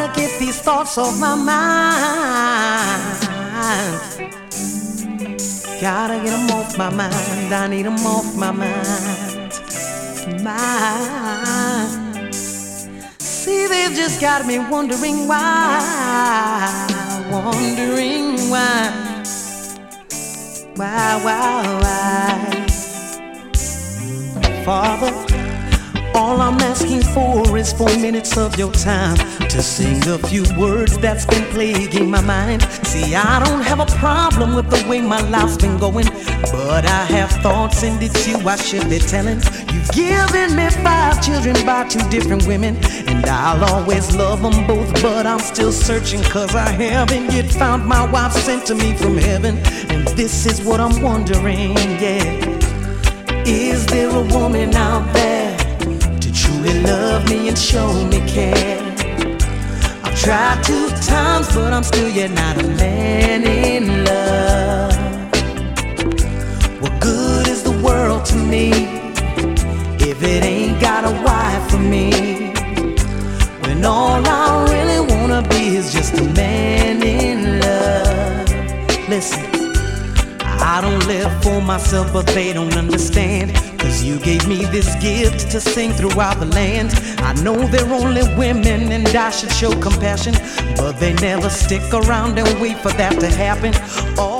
Gotta get these thoughts off my mind. Gotta get them off my mind. I need them off my mind. See, they've just got me wondering why. Wondering why. Why? Father, all I'm asking for is 4 minutes of your time to sing a few words that's been plaguing my mind. See, I don't have a problem with the way my life's been going, but I have thoughts and it's you I should be telling. You've given me 5 children by 2 different women, and I'll always love them both, but I'm still searching, cause I haven't yet found my wife sent to me from heaven. And this is what I'm wondering, yeah. Is there a woman out there to truly love me and show me care? I've tried 2 times, but I'm still yet not a man in love. What good is the world to me if it ain't got a wife for me? When all I really wanna be is just a man in love. Listen, I don't live for myself, but they don't understand, cause you gave me this gift to sing throughout the land. I know they're only women and I should show compassion, but they never stick around and wait for that to happen. Oh,